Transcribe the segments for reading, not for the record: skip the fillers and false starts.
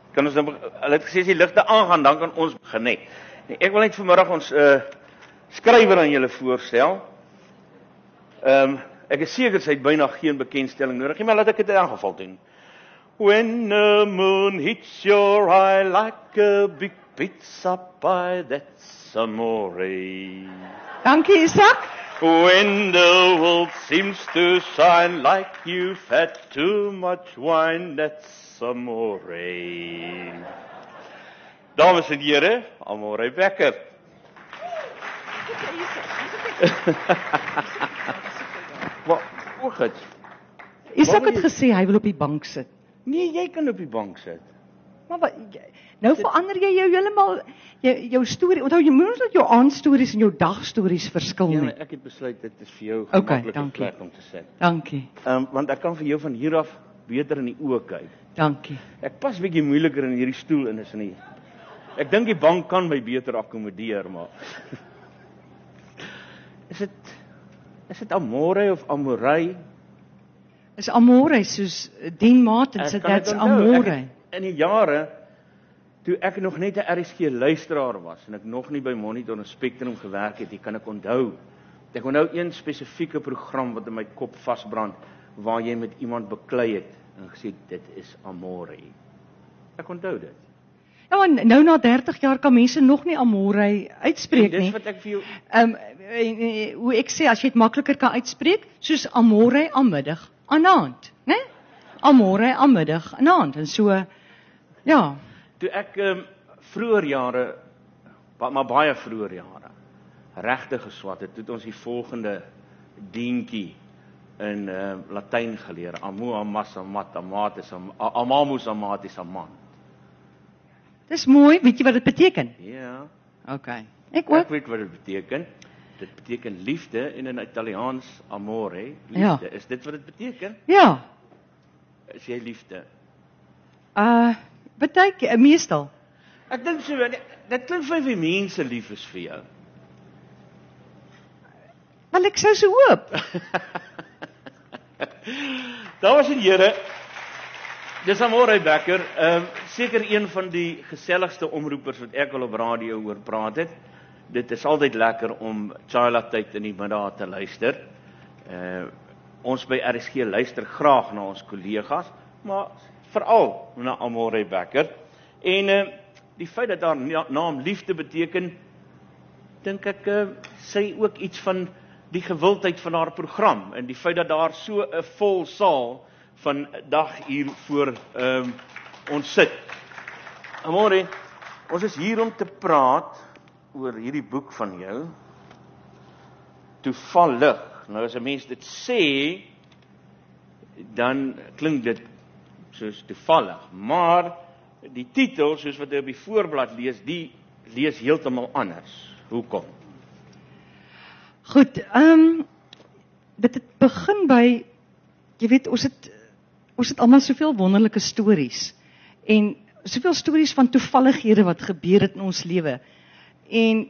kan ons dan, hulle het gesê as die ligte aangaan, dan kan ons begin nie. Ek wil net vanmiddag ons skrywer aan julle voorstel. Ek is seker sy het byna geen bekendstelling nodig, maar laat ek dit in elk geval doen. When the moon hits your eye like a big pizza pie, that's amore. Dankie, Isak. When the world seems to shine like you've had too much wine, that's amore. Dames en here, Amore Becker. Wat? Hoe goed. Isak het gesê hy wil op die bank sit. Nee, jy kan op die bank sit. Maar wat, nou verander jy jou heeltemal jou storie. Onthou jy moet dat jou aandstories en jou dagstories verskil nie. Ja, ek het besluit dit is vir jou Okay, gemaklike plek om te sit. Dankie. Want ek kan vir jou van hier af beter in die oë kyk. Dankie. Ek pas bietjie moeiliker in hierdie stoel in is nie. Ek dink die bank kan my beter akkommodeer, maar Is dit amore of amorei? Is amore soos Dean Martin sê that's amore. In die jare toe ek nog net 'n RSG luisteraar was en ek nog nie by Monitor en Spectrum gewerk het, kan ek onthou. Ek onthou een spesifieke program wat in my kop vasbrand waar jy met iemand beklei het en gesê dit is amore. Ek onthou dit. Ja, en nou na 30 jaar kan mense nog nie amore uitspreek nie. Dis wat ek vir jou Hoe ek sê, as jy dit makliker kan uitspreek, soos amore aanmiddag, aanaand, né? Amore aanmiddag, aanaand, en so, ja. Toe ek vroeër jare, maar baie vroeër jare, regtig geswat het, toe ons die volgende dientjie in Latyn geleer, amo amassa mat amatis amamus amatis amant. Dis mooi, weet jy wat dit beteken? Ja. Okay. Ek weet wat dit beteken. Dit beteken liefde en in Italiaans amore, liefde. Ja. Is dit wat dit beteken? Ja. Is jy liefde? Baie meestal. Ek dink so, dit klink vir my mense lief is vir jou. Wel ek sou so hoop. Dames en here, dis Amore Becker, seker een van die geselligste omroepers wat ek al op radio hoor praat het. Dit is altyd lekker om Chila tyd in die middag te luister. Ons by RSG luister graag na ons kollegas, maar veral na Amore Becker. En die feit dat haar naam liefde beteken, dink ek sê ook iets van die gewildheid van haar program en die feit dat daar so 'n vol saal van dag hier voor ons sit. Amore, ons is hier om te praat oor hierdie boek van jou, Toevallig. Nou as 'n mens dit sê, dan klink dit soos toevallig, maar die titel, soos wat jy op die voorblad lees, die lees heeltemal anders. Hoekom? Goed, dit het begin by, jy weet, ons het almal soveel wonderlike stories, en soveel stories van toevallighede wat gebeur het in ons lewe, en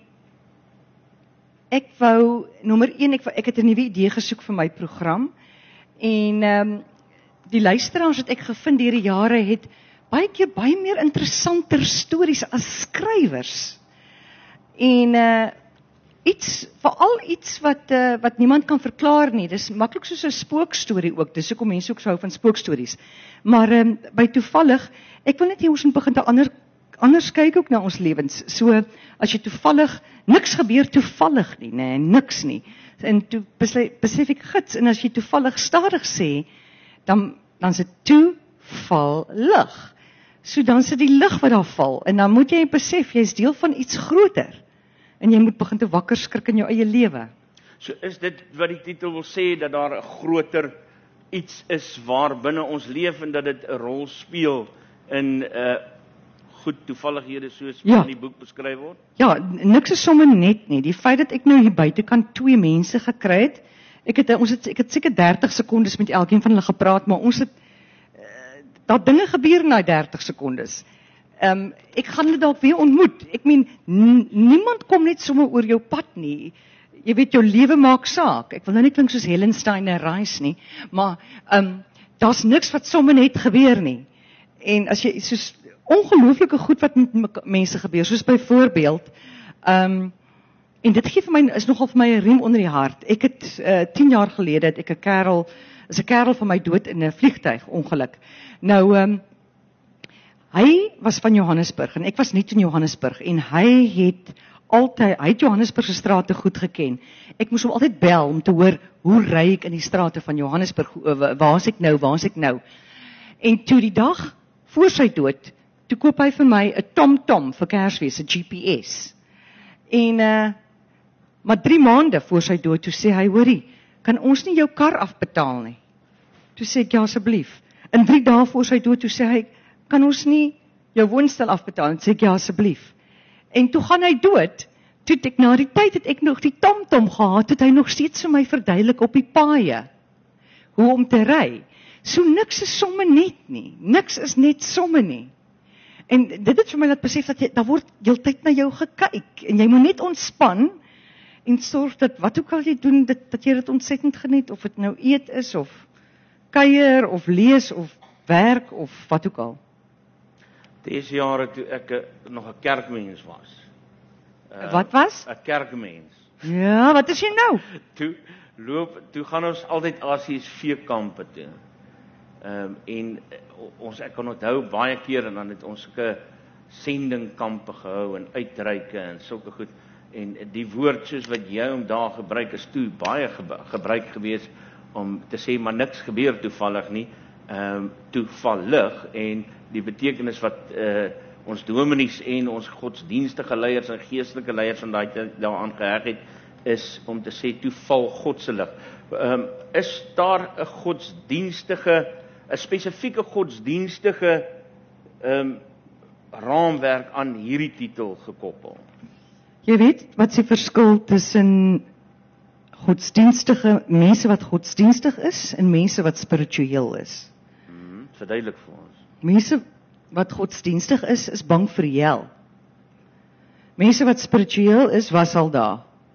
ek wou, nommer 1, ek het 'n nuwe idee gesoek vir my program, en die luisteraars wat ek gevind deur die jare het baie keer baie meer interessanter stories as skrywers. En veral iets wat niemand kan verklaar nie. Dis maklik soos 'n spookstorie ook. Dis hoekom mense ook so hou van spookstories. Maar by toevallig, ek wil net hê ons moet begin te anders kyk ook na ons lewens. So as jy toevallig, niks gebeur toevallig nie, nee, niks nie. En toe besef ek gits, en as jy toevallig stadig sê, dan is dit toevallig. So dan is dit die lig wat daar val, en dan moet jy besef, jy is deel van iets groter, en jy moet begin te wakker skrik in jou eie lewe. So is dit wat die titel wil sê, dat daar 'n groter iets is waar binne ons leef, en dat dit 'n rol speel in goed toevallighede soos wat in die boek beskryf word? Ja, niks is sommer net nie. Die feit dat ek nou hier buitekant 2 mense gekry het, ek het seker 30 sekondes met elkeen van hulle gepraat, maar ons het daar dinge gebeur in daai 30 sekondes. Ek gaan hulle dalk weer ontmoet. Ek meen, niemand kom net sommer oor jou pad nie. Jy weet, jou lewe maak saak. Ek wil nou nie klink soos Helen Steiner Rice nie, maar daar's niks wat sommer net gebeur nie. En as jy soos ongelooflike goed wat met mense gebeur, soos byvoorbeeld, en dit gee vir my, is nogal vir my 'n riem onder die hart. Ek het 10 jaar gelede, het ek 'n kerel van my dood in 'n vliegtuigongeluk. Nou, hy was van Johannesburg, en ek was nie in Johannesburg, en hy het Johannesburg se strate goed geken. Ek moes hom altyd bel om te hoor, hoe ry ek in die strate van Johannesburg, waar is ek nou? En toe die dag voor sy dood, toe koop hy vir my 'n TomTom vir Kersfees, 'n GPS. En, maar 3 maande voor sy dood, toe sê hy, hoorie, kan ons nie jou kar afbetaal nie? Toe sê ek, ja, asseblief. En 3 dae voor sy dood, toe sê hy, kan ons nie jou woonstel afbetaal? En sê ek, ja, asseblief. En toe gaan hy dood, toe ek na die tyd het ek nog die TomTom gehad, het hy nog steeds vir my verduidelik op die paaie, hoe om te ry. So niks is somme net nie, niks is net somme nie. En dit het vir my laat besef, dat daar word heeltyd na jou gekyk, en jy moet net ontspan, en sorg dat wat ook al jy doen, dat jy dit ontsettend geniet, of dit nou eet is, of kuier, of lees, of werk, of wat ook al. Deze jare toe ek nog 'n kerkmens was. Wat was? 'n Kerkmens. Ja, wat is jy nou? Toe gaan ons altyd Asies veekampe toe. En ek kan onthou baie keer, en dan het ons sulke sendingkampe gehou, en uitreike, en sulke goed. En die woord soos wat jy om daar gebruik, is toe baie gebruik gewees, om te sê, maar niks gebeur toevallig nie, toevallig, en die betekenis wat ons dominees en ons godsdienstige leiers en geestelike leiers van daaraan geheg het, is om te sê, toeval godselig. Is daar 'n spesifieke godsdienstige raamwerk aan hierdie titel gekoppel? Jy weet, wat is die verskil tussen mense wat godsdienstig is, en mense wat spiritueel is? Verduidelik vir ons. Mense wat godsdienstig is bang vir die hel. Mense wat spiritueel is, was al daar.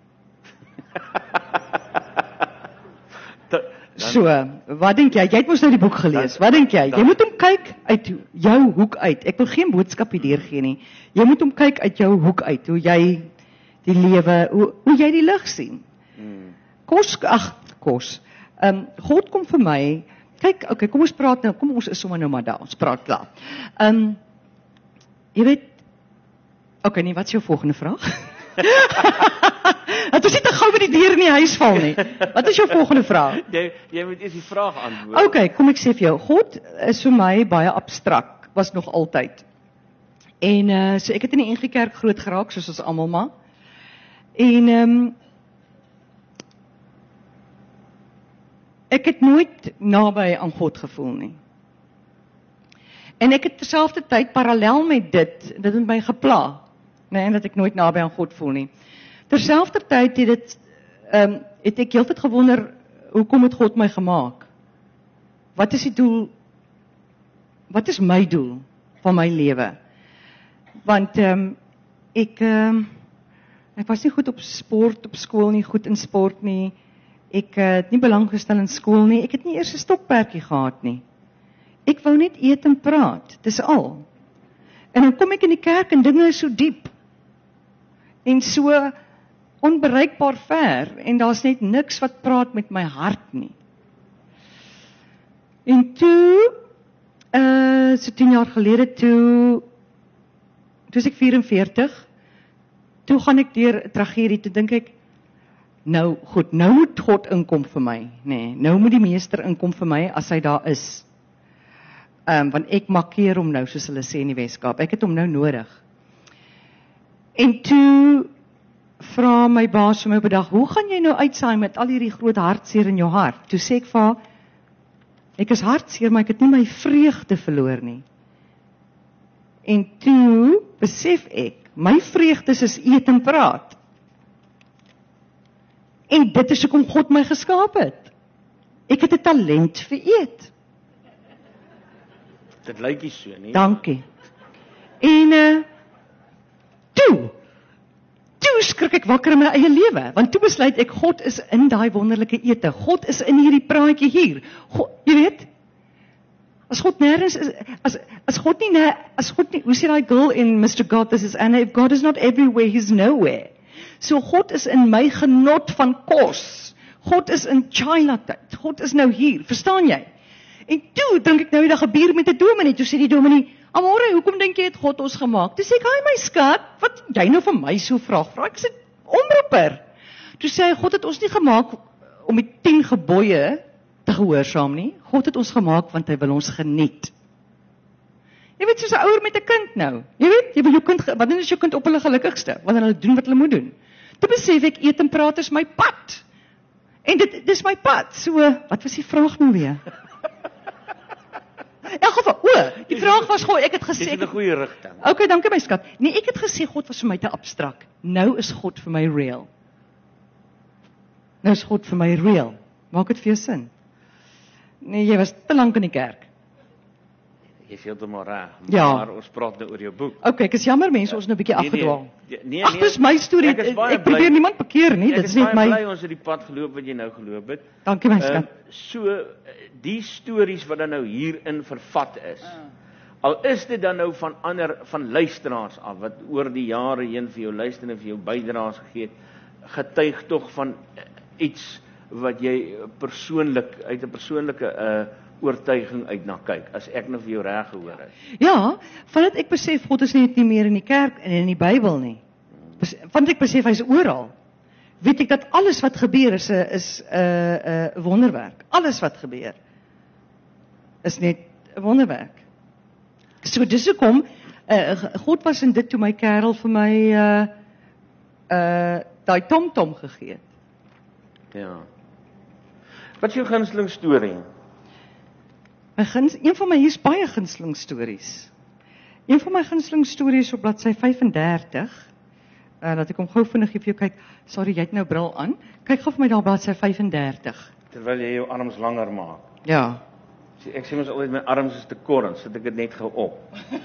So, wat dink jy? Jy het mos nou die boek gelees. Wat dink jy? Jy moet hom kyk uit jou hoek uit. Ek wil geen boodskap hier gee nie. Jy moet hom kyk uit jou hoek uit, hoe jy die lewe, hoe jy die lig sien. Kos. God kom vir my, kyk, okay, kom ons praat nou, ons is sommer nou maar daar, ons praat klaar. Jy weet, okay, nee, wat is jou volgende vraag? Het ons nie te gou by die deur in die huis val nie. Wat is jou volgende vraag? Jy moet eers die vraag antwoord. Okay, kom ek sê vir jou, God is vir my baie abstrakt, was nog altyd. En so ek het in die NG Kerk groot geraak, soos ons almal maar. En ek het nooit naby aan God gevoel nie. En ek het terselfdertyd parallel met dit het my gepla, en dat ek nooit naby aan God voel nie. Terselfdertyd het ek heeltyd gewonder, hoekom het God my gemaak? Wat is die doel? Wat is my doel van my lewe? Want ek was nie goed op sport, op skool nie, goed in sport nie. Ek het nie belang gestel in skool nie. Ek het nie eers 'n stokperdjie gehad nie. Ek wou net eet en praat, dis al. En dan kom ek in die kerk en dinge is so diep. En so onbereikbaar ver, en daar's net niks wat praat met my hart nie. En toe, so 10 jaar gelede, toe is ek 44, toe gaan ek deur 'n tragedie, toe dink ek, nou goed, nou moet God inkom vir my, nee, nou moet die meester inkom vir my, as hy daar is. Want ek makkeer hom nou, soos hulle sê in die Weskaap, ek het hom nou nodig. En toe vra my baas vir my op 'n dag, hoe gaan jy nou uitsaai met al hierdie groot hartseer in jou hart? Toe sê ek vir haar, ek is hartseer, maar ek het nie my vreugde verloor nie. En toe besef ek, my vreugdes is eet en praat. En dit is hoekom God my geskaap het. Ek het 'n talent vir eet. Dit lyk nie so nie. Dankie. En toe skrik ek wakker in my eie lewe, want toe besluit ek, God is in daai wonderlike ete. God is in hierdie praatjie hier. God, jy weet, As God nêrens is, as God nie, hoe sê daai girl in Mr. God, this is Anna, if God is not everywhere, he's nowhere. So God is in my genot van kos. God is in China-tyd. God is nou hier, verstaan jy? En toe dink ek nou die dag gebeur met 'n dominee, toe sê die dominee, "Amore, hoekom dink jy het God ons gemaak?" Toe sê ek, "Haai my skat, wat jy nou van my so vraag?" Ek sê, "Omroeper." Toe sê hy, "God het ons nie gemaak om die 10 gebooie te gehoorsaam nie. God het ons gemaak want hy wil ons geniet." Jy weet, soos 'n ouer met 'n kind nou. Jy weet, jy wil jou kind, wanneer is jou kind op hulle gelukkigste? Wanneer hulle doen wat hulle moet doen. Toe besef ek, eet en praat is my pad. En dis my pad. So, wat was die vraag nou weer? In elk geval, die vraag was God, ek het gesê, Dis in 'n goeie rigting. Okay, dankie my skat. Nee, ek het gesê God was vir my te abstrak. Nou is God vir my real. Nou is God vir my real. Maak dit vir jou sin? Nee, jy was te lank in die kerk. Jy is heeltemal reg, Ja. maar ons praat nou oor jou boek. Okay, ek is jammer mense, ons nou 'n bietjie afgedwaal. Nee, Ag, dis my storie. Ek is baie Ek probeer bly- niemand bekeer nie. Ek Dit is is net baie my. bly ons het die pad geloop wat jy nou geloop het. Dankie my skat. So die stories wat dan nou hierin vervat is. Al is dit dan nou van luisteraars af wat oor die jare heen vir jou luister en vir jou bydraes gegee het, getuig tog van iets wat jy persoonlik uit 'n persoonlike oortuiging uit na kyk, as ek nou vir jou reg gehoor het. Ja, vandat ek besef God is net nie meer in die kerk en in die Bybel nie. Vandat ek besef hy's oral. Weet ek dat alles wat gebeur is 'n wonderwerk. Alles wat gebeur is net 'n wonderwerk. So dis hoekom God was in dit toe my kerel vir my daai tomtom gegee het. Ja. Wat is jou gunsteling storie? Een van my hier's baie gunsteling stories. Een van my gunsteling stories op bladsy 35. Dat ek hom gou vinnig vir jou kyk. Sorry, jy het nou bril aan. Kyk gou vir my daar bladsy 35. Terwyl jy jou arms langer maak. Ja. Ek sê mos altyd my arms is te kort, dan sit ek dit net gou op.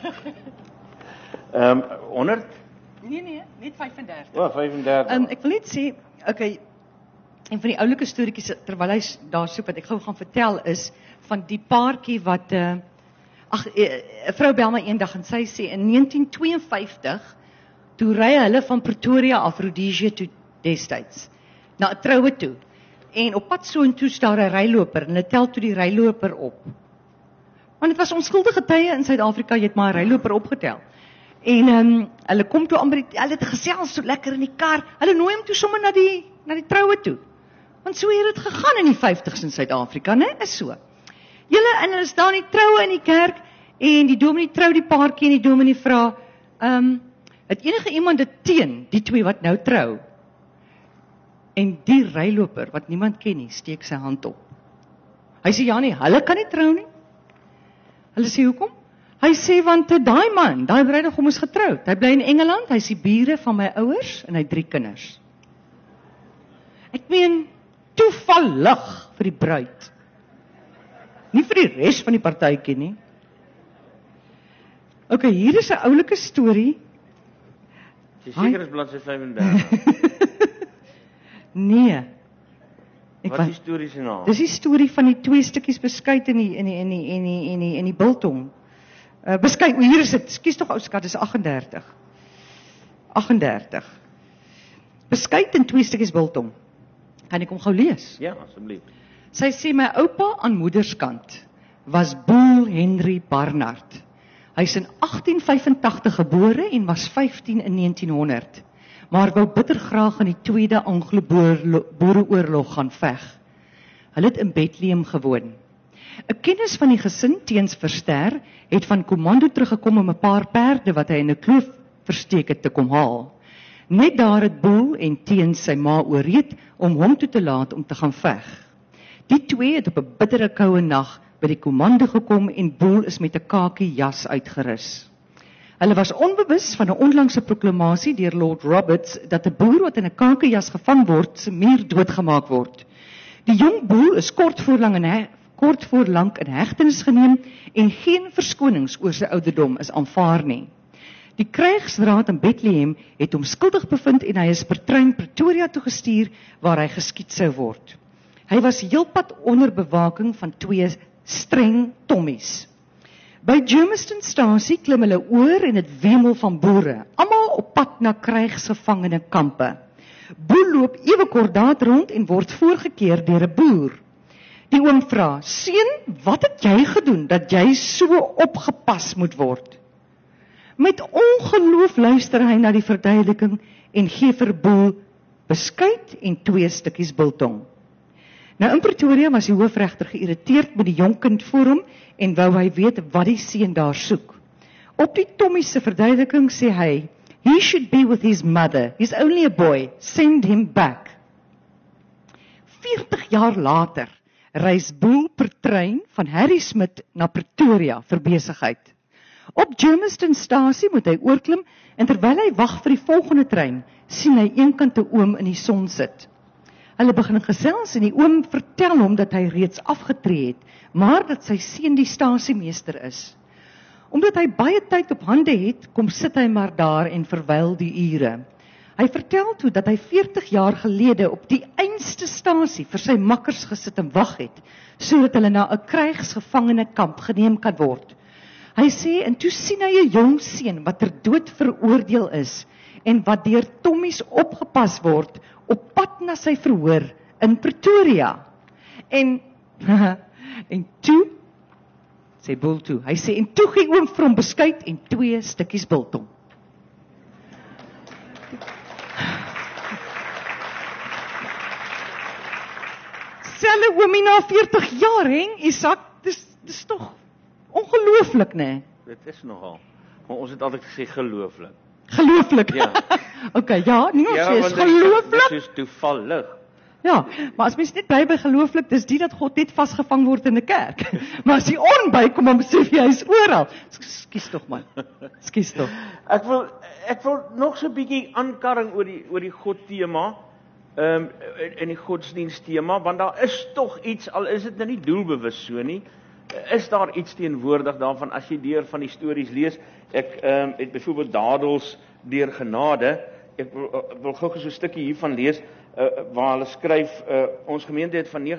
100? Nee, net 35. O, 35. Ek wil net sê, okay, een van die oulike storieetjies terwyl hy daar soek wat ek gou gaan vertel is van die paartjie wat 'n vrou bel my eendag en sy sê in 1952 toe ry hulle van Pretoria af Rhodesia toe destyds na 'n troue toe. En op pad so en toe staan 'n ryloper en hulle tel toe die ryloper op. Want dit was onskuldige tye in Suid-Afrika, jy het maar 'n ryloper opgetel. En hulle kom toe amper, hulle het gesels so lekker in die kar. Hulle nooi hom toe sommer na die troue toe. Want so het dit gegaan in die 50s in Suid-Afrika, né? Is so. En hulle staan in die troue in die kerk en die dominee trou die paartjie en die dominee vra, het enige iemand dit teen die twee wat nou trou? En die ryloper wat niemand ken nie, steek sy hand op. Hy sê ja nee, hulle kan nie trou nie. Hulle sê hoekom? Hy sê want daai man, daai bruidegom is getroud. Hy bly in Engeland, hy is die bure van my ouers en hy het 3 kinders. Ek meen toevallig vir die bruid. Nie vir die res van die partytjie nie. Okay, hier is 'n oulike storie. Jy seker is bladsy 35. Nee. Wat is die storie se naam? Dis die storie van die 2 stukkies beskuit in die biltong. Beskuit, hier is dit. Skus tog ou skat, dis 38. 38. Beskuit in 2 stukkies biltong. Kan ek hom gou lees? Ja, asseblief. Sy sê my oupa aan moederskant was Boel Henry Barnard. Hy's in 1885 gebore en was 15 in 1900. Maar wou bitter graag in die Tweede Anglo-Boereoorlog gaan veg. Hulle het in Bethlehem gewoon. 'n Kennis van die gesin teens Verster het van Komando teruggekom om 'n paar perde wat hy in 'n kloof versteek het te kom haal. Net daar het Boel en teens sy ma ooreed om hom toe te laat om te gaan veg. Die twee het op 'n bittere koue nag by die Komando gekom en Boel is met 'n kakie jas uitgerus. Hulle was onbewus van 'n onlangse proklamasie deur Lord Roberts dat 'n boer wat in 'n kakejas gevang word, se muur doodgemaak word. Die jong boer is kort voor lank in hegtenis geneem en geen verskonings oor sy ouderdom is aanvaar nie. Die krygsraad in Bethlehem het hom skuldig bevind en hy is per trein Pretoria toe gestuur waar hy geskiet sou word. Hy was heelpad onder bewaking van 2 streng tommies. By Germistonstasie klim hulle oor en dit wemel van boere, almal op pad na krygsgevangene kampe. Boel loop ewe kort daar rond en word voorgekeer deur 'n boer. Die oom vra: "Seun, wat het jy gedoen dat jy so opgepas moet word?" Met ongeloof luister hy na die verduideliking en gee vir Boel beskuit en 2 stukkies biltong. Nou in Pretoria was die hoofregter geïrriteerd met die jong kind voor hom en wou hy weet wat die seun daar soek. Op die Tommy se verduideliking sê hy: "He should be with his mother. He's only a boy. Send him back." 40 jaar later reis Boel per trein van Harrismith na Pretoria vir besigheid. Op Germistonstasie moet hy oorklim en terwyl hy wag vir die volgende trein, sien hy eenkant 'n oom in die son sit. Hulle begin gesels en die oom vertel hom dat hy reeds afgetree het, maar dat sy seun die stasiemeester is. Omdat hy baie tyd op hande het, kom sit hy maar daar en verwyl die ure. Hy vertel toe dat hy 40 jaar gelede op die einste stasie vir sy makkers gesit en wag het, sodat hulle na 'n krygsgevangene kamp geneem kan word. Hy sê, en toe sien hy 'n jong seun wat ter dood veroordeel is en wat deur Tommies opgepas word op pad na sy verhoor in Pretoria. En toe sê Boel toe. Hy sê, en toe gee oom vir hom beskuit en 2 stukkies biltong. Selle oomie na 40 jaar, heng, Isak, dis tog ongelooflik, né? Dit is nogal. Maar ons het altyd gesê gelooflik. Gelooflik. Ja. Okay, ja, nie ons sê is want gelooflik. Dit is toevallig. Ja, maar as mens net bly by gelooflik, dis die dat God net vasgevang word in 'n kerk. Maar as jy onbykom, dan besef jy hy is oral. Skus tog man. Skus tog. Ek wil nog so 'n bietjie aankarring oor die God tema. In die godsdienst tema, want daar is tog iets, al is dit nou nie doelbewus so nie, is daar iets teenwoordig daarvan as jy deur van die stories lees. Ek het byvoorbeeld Dadels deur genade. Ek wil gou so 'n stukkie hiervan lees waar hulle skryf, ons gemeente het van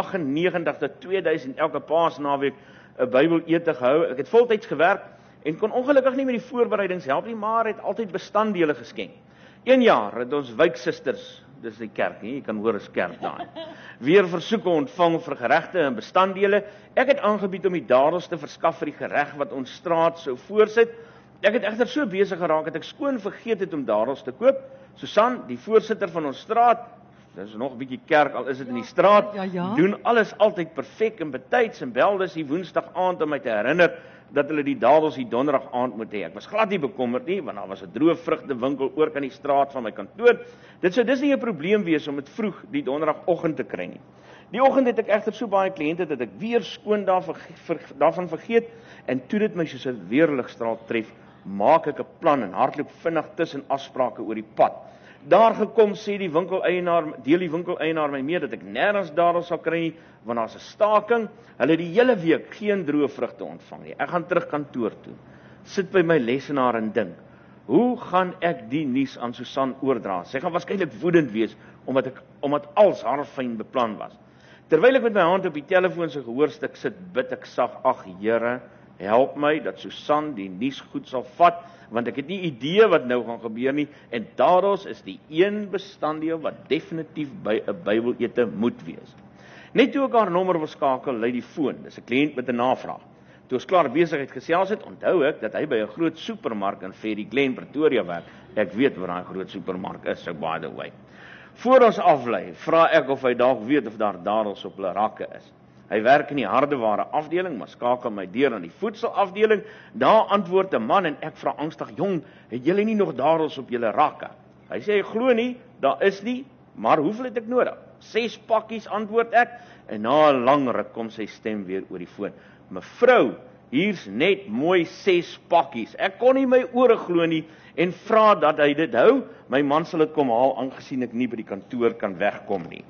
1998 tot 2000 elke Paasnaweek 'n Bybelete gehou. Ek het voltyds gewerk en kon ongelukkig nie met die voorbereidings help nie, maar het altyd bestanddele geskenk. 1 jaar het ons wijksusters, dis die kerk nie, jy kan hoor is kerk daar, weer versoeke ontvang vir geregte en bestanddele. Ek het aangebied om die dadels te verskaf vir die gereg wat ons straat sou voorsit. Ek het egter so besig geraak dat ek skoon vergeet het om dadels te koop. Susan, die voorsitter van ons straat, dis nog 'n bietjie kerk, al is dit in die straat, doen alles altyd perfek en betyds en bel dis die Woensdag aand om my te herinner dat hulle die dadels die Donderdag aand moet hê. Ek was glad nie bekommerd nie, want daar was 'n droë vrugtewinkel oor kan die straat van my kantoor. Dit sou dis nie 'n probleem wees om dit vroeg die Donderdagoggend te kry nie. Die oggend het ek egter so baie kliënte dat ek weer skoon daarvan vergeet en toe dit my soos 'n weerligstraal tref, maak ek 'n plan en hardloop vinnig tussen afsprake oor die pad. Daar gekom sê die winkeleienaar my mee dat ek nêrens dadels sal kry nie, want daar's 'n staking. Hulle die hele week geen droë vrugte ontvang nie. Ek gaan terug kantoor toe. Sit by my lesenaar en dink, hoe gaan ek die nuus aan Susan oordra? Sy gaan waarskynlik woedend wees omdat alles haar fyn beplan was. Terwyl ek met my hand op die telefoon se gehoorstuk sit, bid ek sag, ag Here, help my dat Susan die nuus goed sal vat, want ek het nie idee wat nou gaan gebeur nie, en dadels is die een bestanddeel wat definitief by 'n Bybelete moet wees. Net toe ek haar nommer wil skakel, lui die foon, dis 'n kliënt met 'n navraag. Toe ons klaar besigheid gesels het, onthou ek dat hy by 'n groot supermark in Ferry Glen, Pretoria werk. Ek weet waar daai groot supermark is, so by the way. Voor ons aflei, vra ek of hy dalk weet of daar dadels op hulle rakke is. Hy werk in die hardeware afdeling, maar skakel my deur aan die voedselafdeling. Daar antwoord 'n man en ek vra angstig, "Jong, het julle nie nog dadels op julle rakke?" Hy sê, "Ek glo nie, daar is nie, maar hoeveel het ek nodig?" 6 pakkies antwoord ek en na 'n lang ruk kom sy stem weer oor die foon. "Mevrou, hier's net mooi 6 pakkies." Ek kon nie my ore glo nie en vra dat hy dit hou. My man sal dit kom haal aangesien ek nie by die kantoor kan wegkom nie.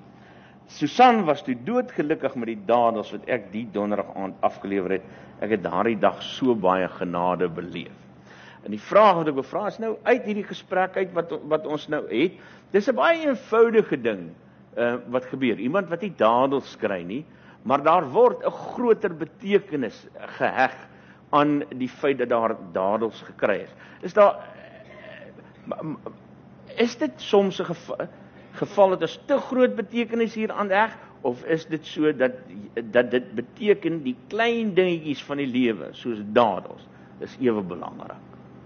Susan was toe doodgelukkig met die dadels wat ek die Donderdag aand afgelewer het. Ek het daardie dag so baie genade beleef. En die vraag wat ek bevra is nou uit hierdie gesprek uit wat ons nou het. Dis 'n baie eenvoudige ding wat gebeur. Iemand wat nie dadels kry nie, maar daar word 'n groter betekenis geheg aan die feit dat daar dadels gekry is. Is dit soms 'n geval dat is te groot betekenis hier aan heg, of is dit so dat dit beteken die klein dingetjies van die lewe, soos dadels, is ewe belangrik?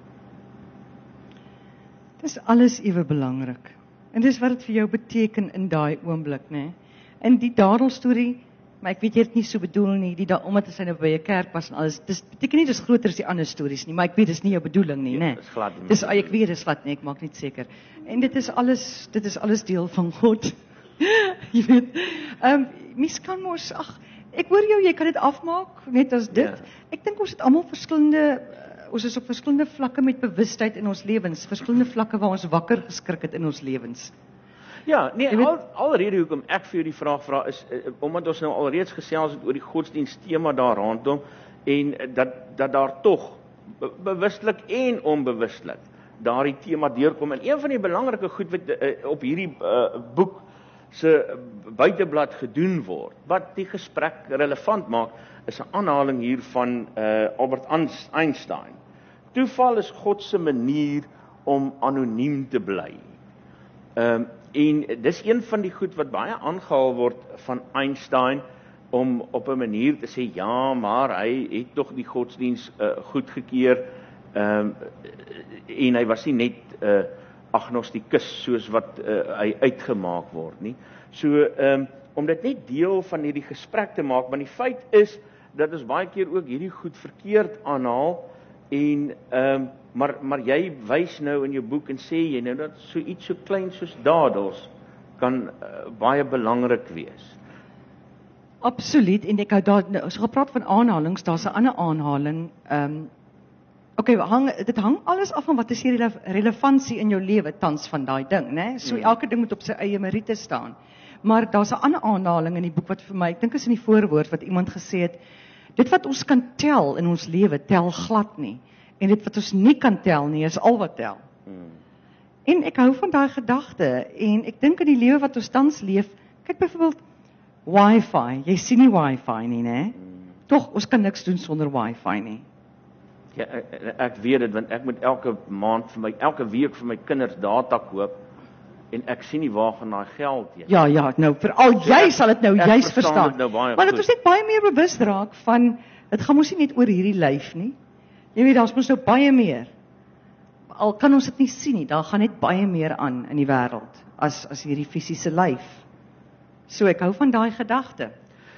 Dis alles ewe belangrik. En dis wat dit vir jou beteken in daai oomblik, né? En die dadelstorie, maar ek weet jy het nie so bedoel nie, omdat hy nou by 'n kerk was en alles, dis beteken nie dis groter as die ander stories nie, maar ek weet dis nie jou bedoeling nie, né? Dis glad nie. Dis ek weet dis glad nie, ek maak net seker. En dit is alles deel van God. Jy weet. Mens kan mos, ek hoor jou, jy kan dit afmaak net as dit. Ja. Ek dink ons het almal ons is op verskillende vlakke met bewustheid in ons lewens, verskillende vlakke waar ons wakker geskrik het in ons lewens. Ja, nee, alrede hoekom ek vir jou die vraag vra is, omdat ons nou alreeds gesels het oor die godsdienst tema daar rondom, en dat daar tog, bewustelik en onbewustelik, daardie tema deurkom, en een van die belangrike goed wat op hierdie boek se buiteblad gedoen word, wat die gesprek relevant maak, is 'n aanhaling hier van Albert Einstein. Toeval is God se manier om anoniem te bly. En dis een van die goed wat baie aangehaal word van Einstein, om op 'n manier te sê, ja, maar hy het tog die godsdienst goedgekeur, en hy was nie net agnostikus soos wat hy uitgemaak word nie. So, om dit net deel van hierdie gesprek te maak, maar die feit is, dat ons baie keer ook hierdie goed verkeerd aanhaal, en, maar jy wys nou in jou boek en sê jy nou dat so iets so klein soos dadels kan baie belangrik wees. Absoluut, en ek hou daar, as jy gepraat van aanhalings, daar's 'n ander aanhaling, dit hang alles af van wat is die relevantie in jou lewe tans van daai ding, né? So elke ding moet op sy eie meriete staan. Maar daar's 'n ander aanhaling in die boek wat vir my, ek dink is in die voorwoord wat iemand gesê het, dit wat ons kan tel in ons lewe, tel glad nie. En dit wat ons nie kan tel nie, is al wat tel. En ek hou van daai gedagte, en ek dink in die lewe wat ons tans leef, kyk byvoorbeeld Wi-Fi, jy sien nie Wi-Fi nie, né? Tog, ons kan niks doen sonder Wi-Fi nie. Ja, ek weet dit, want ek moet elke week vir my kinders data koop, en ek sien nie waar gaan daai geld heen. Ja, nou, veral jy sal dit nou juist verstaan. Nou maar dat ons net baie meer bewus raak van, dit gaan mos nie net oor hierdie lyf nie. Jy weet, daar's mos nou baie meer. Al kan ons dit nie sien nie, daar gaan net baie meer aan in die wêreld, as hierdie fisiese lyf. So ek hou van daai gedagte.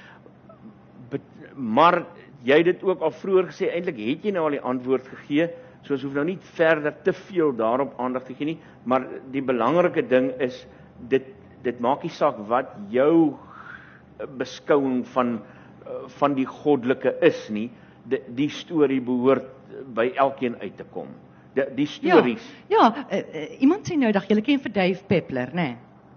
Maar jy het dit ook al vroeër gesê, eintlik het jy nou al die antwoord gegee, so ons hoef nou nie verder te veel daarop aandag te gee nie, maar die belangrike ding is, dit maak nie saak wat jou beskouing van die goddelike is nie, die storie behoort by elkeen uit te kom. Die stories. Iemand sê nou dag, julle ken vir Dave Peppler, né?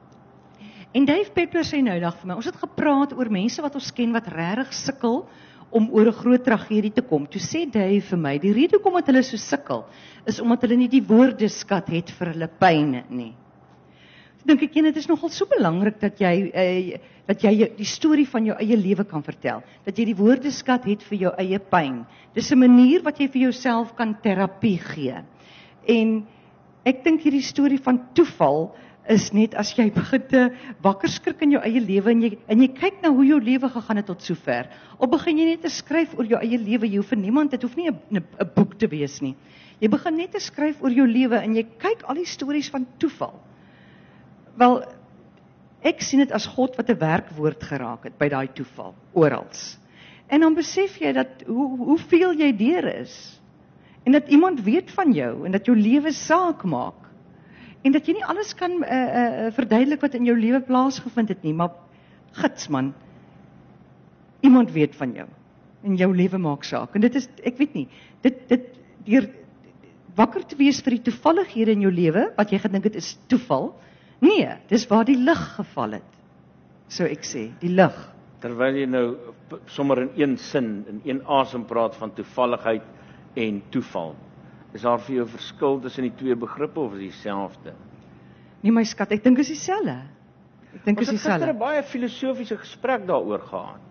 En Dave Peppler sê nou dag vir my, ons het gepraat oor mense wat ons ken wat regtig sukkel om oor 'n groot tragedie te kom. Toe sê Dave vir my, die rede hoekom dat hulle so sukkel, is omdat hulle nie die woordeskat het vir hulle pyn nie. Dink ek, dit is nogal so belangrik dat jy die storie van jou eie lewe kan vertel. Dat jy die woordeskat het vir jou eie pyn. Dis 'n manier wat jy vir jouself kan terapie gee. En ek dink hierdie storie van toeval is net as jy begin te wakker skrik in jou eie lewe en jy kyk na hoe jou lewe gegaan het tot sover. Of begin jy net te skryf oor jou eie lewe, jy hoef vir niemand, dit hoef nie 'n boek te wees nie. Jy begin net te skryf oor jou lewe en jy kyk al die stories van toeval. Wel, ek sien dit as God wat 'n werkwoord geraak het by daai toeval, orals. En dan besef jy dat hoeveel jy deur is. En dat iemand weet van jou en dat jou lewe saak maak. En dat jy nie alles kan verduidelik wat in jou lewe plaasgevind het nie, maar gits man, iemand weet van jou en jou lewe maak saak. En dit is, ek weet nie, deur wakker te wees vir die toevallighede in jou lewe, wat jy gedink het is toeval, nee, dis waar die lig geval het. So ek sê, die lig. Terwyl jy nou sommer in een sin, in een asem praat van toevalligheid en toeval, is daar vir jou verskil tussen die twee begrippe of is dieselfde? Nee my skat, ek dink is dieselfde. Ek dink is dieselfde. Ons het gister 'n dieselfde. baie filosofiese gesprek daaroor gehad.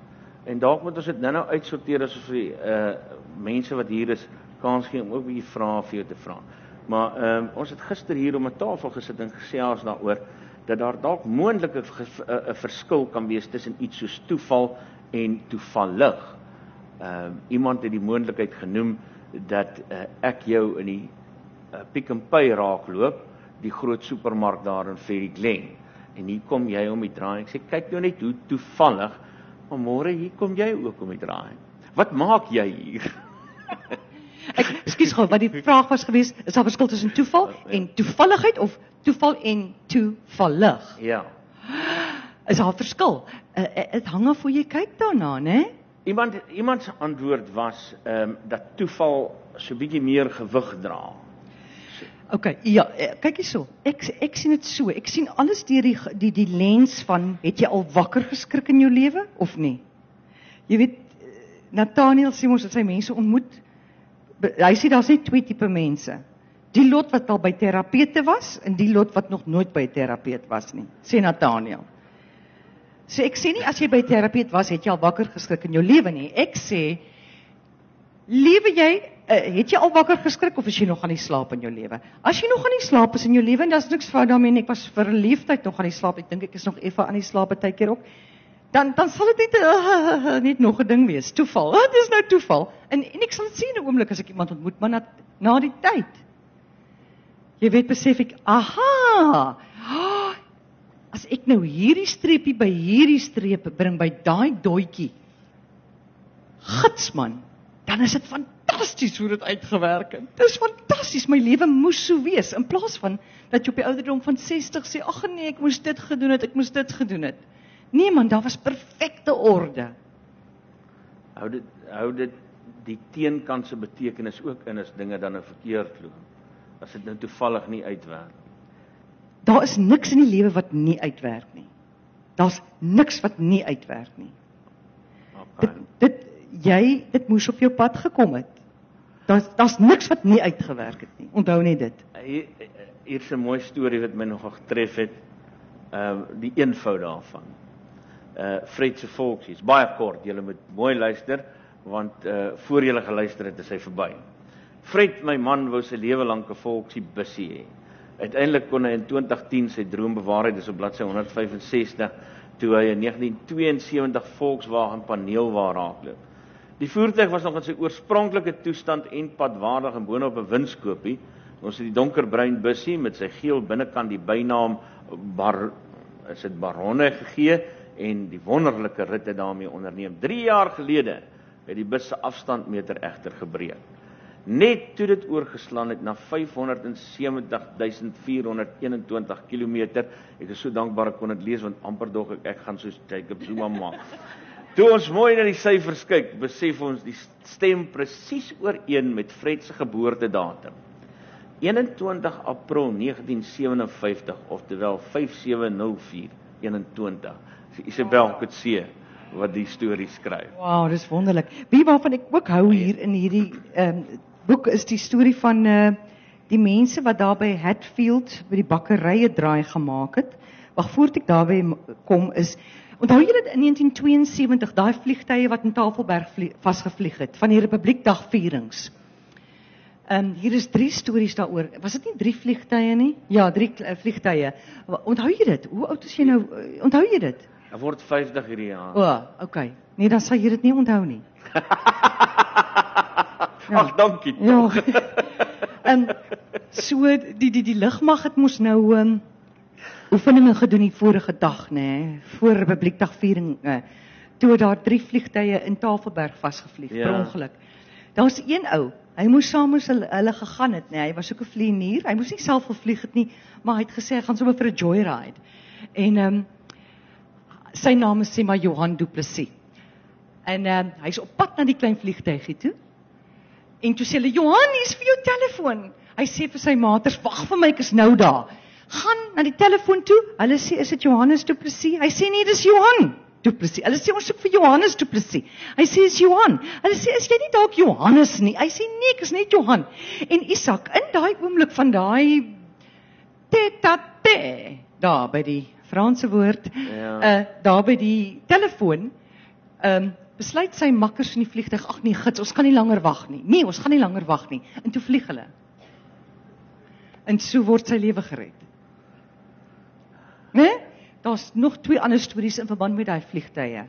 En dalk moet ons dit nou uitsorteer as ons vir mense wat hier is kans gee om ook 'n bietjie vrae vir jou te vra. Maar ons het gister hier om 'n tafel gesit en gesels daaroor dat daar dalk moontlik 'n verskil kan wees tussen iets soos toeval en toevallig. Iemand het die moontlikheid genoem dat ek jou in die Pick n Pay raakloop, die groot supermark daar in Ferry Glen. En hier kom jy om die draai. Ek sê, kyk nou net hoe toevallig, maar môre hier kom jy ook om die draai. Wat maak jy hier? Ekskuus gou, wat die vraag was geweest, is daar verskil tussen toeval en toevalligheid of toeval en toevallig? Ja. Is daar 'n verskil? Dit hang af hoe jy kyk daarna, né? Iemand se antwoord was dat toeval so 'n bietjie meer gewig dra. Okay, ja, kyk hierso. Ek sien dit so. Ek sien alles deur die lens van, het jy al wakker geskrik in jou lewe of nie? Jy weet, Nathaniel sê ons dat sy mense ontmoet. Hy sê daar's net 2 tipe mense. Die lot wat al by terapeute was en die lot wat nog nooit by 'n terapeut was nie, sê Nathaniel. So ek sê nie as jy by 'n terapeut was, het jy al wakker geskrik in jou lewe nie. Ek sê, lewe jy, het jy al wakker geskrik of is jy nog aan die slaap in jou lewe? As jy nog aan die slaap is in jou lewe en daar's niks fout daarmee, ek was vir 'n leeftyd nog aan die slaap, ek dink ek is nog effe aan die slaap partykeer ook. Dan sal dit net nog 'n ding wees, toeval. Dit is nou toeval. En ek sal dit sien in 'n oomblik as ek iemand ontmoet, maar na die tyd. Jy weet, besef ek, aha, as ek nou hierdie streepie by hierdie streep bring by daai doetjie, gits man, dan is dit fantasties hoe dit uitgewerk het. Dit is fantasties, my lewe moes so wees, in plaas van dat jy op die ouderdom van 60 sê, ag nee, ek moes dit gedoen het, ek moes dit gedoen het. Nee man, daar was perfekte orde. Hou dit die teenkant se betekenis ook in as dinge dan nou verkeerd loop. As dit nou toevallig nie uitwerk. Daar is niks in die lewe wat nie uitwerk nie. Daar's niks wat nie uitwerk nie. Okay. Dit moes op jou pad gekom het. Daar's niks wat nie uitgewerk het nie. Onthou net dit. Hier's 'n mooi storie wat my nogal getref het. Die eenvoud daarvan. Fred se volksies, baie kort, julle moet mooi luister, want voor julle geluister het, is hy verby. Fred, my man, wou sy lewe lank 'n volksie bussie hê. Uiteindelik kon hy in 2010 sy droom bewaarheid, dis op bladsy 165, toe hy in 1972 Volkswagen paneelwa raakloop. Die voertuig was nog in sy oorspronklike toestand en padwaardig en boonop 'n winskoopie. Ons het die donkerbruin bussie met sy geel binnekant die bynaam Baronne gegee en die wonderlike ritte daarmee onderneem. 3 jaar gelede het die bus se afstandmeter egter gebreek. Net toe dit oorgeslaan het na 570.421 kilometer. Ek is so dankbaar ek kon dit lees, want amper dog ek gaan soos Jacob Zuma maak. Toe ons mooi na die syfers kyk, besef ons die stem presies ooreen met Fred se geboortedatum. 21 April 1957, oftewel 570421. Isabel Coetzee wat die storie skryf. Wow, dis wonderlik. Wie waarvan ek ook hou hier in hierdie boek is die storie van die mense wat daar by Hatfield by die bakkerye draai gemaak het. Wag, voordat ek daarby kom is, onthou julle in 1972 daai vliegtye wat in Tafelberg vasgevlieg het van die Republiekdagvierings. Hier is 3 stories daaroor. Was dit nie 3 vliegtye nie? Ja, 3 vliegtye. Onthou jy dit? Hoe oud is jy nou? Onthou jy dit? Hy word 50 hierdie jaar. Okay. Nee, dan sal jy dit nie onthou nie. Ag, dankie. Ja. So die lugmag het mos nou oefeninge gedoen die vorige dag, nê, voor Republiekdagviering, toe daar 3 vliegtye in Tafelberg vasgevlieg, per ongeluk. Daar's een ou, hy moes saam met hulle gegaan het, nê, hy was ook 'n vlieënier, hy moes nie self gevlieg het nie, maar hy het gesê hy gaan sommer vir 'n joyride. En sy naam is sê maar Johan Du Plessis. En hy's op pad na die klein vliegtuigie toe. En toe sê hulle, Johan, hier's vir jou telefoon. Hy sê vir sy maters, wag vir my, ek is nou daar. Gaan na die telefoon toe. Hulle sê, is dit Johannes Du Plessis? Hy sê, nee, dis Johan Du Plessis. Hulle sê, ons soek vir Johannes Du Plessis. Hy sê, is Johan. Hulle sê, is jy nie dalk Johannes nie? Hy sê, nee, ek is net Johan. En Isak, in daai oomblik van daai tête-à-tête, daar by die Franse woord, daar by die telefoon, besluit sy makkers in die vliegtuig, ag nee, gits, ons gaan nie langer wag nie. Nee, ons gaan nie langer wag nie. En toe vlieg hulle. En so word sy lewe gered. Né? Daar's nog 2 ander stories in verband met daai vliegtuie.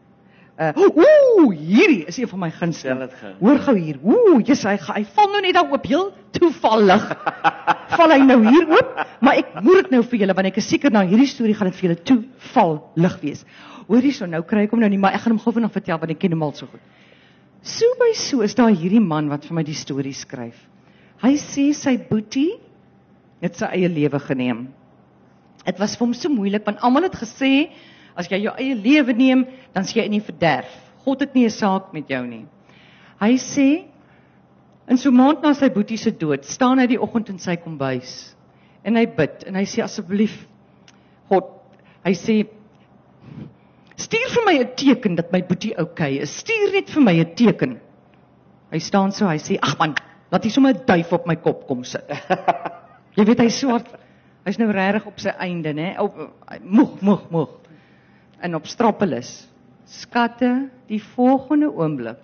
Hierdie is een van my gunsteling. Hoor gou hier. Hy val nou net daar oop, heel toevallig. Val hy nou hier oop, maar ek moet dit nou vir julle, want ek is seker na hierdie storie gaan dit vir julle toevallig wees. Hoor hierso, nou kry ek hom nou nie, maar ek gaan hom gou vinnig vertel, want ek ken hom al so goed. So by so is daar hierdie man wat vir my die storie skryf. Hy sê sy boetie het sy eie lewe geneem. Dit was vir hom so moeilik, want almal het gesê, as jy jou eie lewe neem, dan is jy in die verderf. God het nie 'n saak met jou nie. Hy sê, in so 'n maand na sy boetie se dood, staan hy die oggend in sy kombuis, en hy bid, en hy sê, asseblief, God, hy sê, stuur vir my 'n teken, dat my boetie okay is, stuur net vir my 'n teken. Hy staan so, hy sê, ag man, laat hy sommer 'n duif op my kop kom sit. Jy weet, hy's nou regtig op sy einde, né? Moeg. En op strappelis. Skatte, die volgende oomblik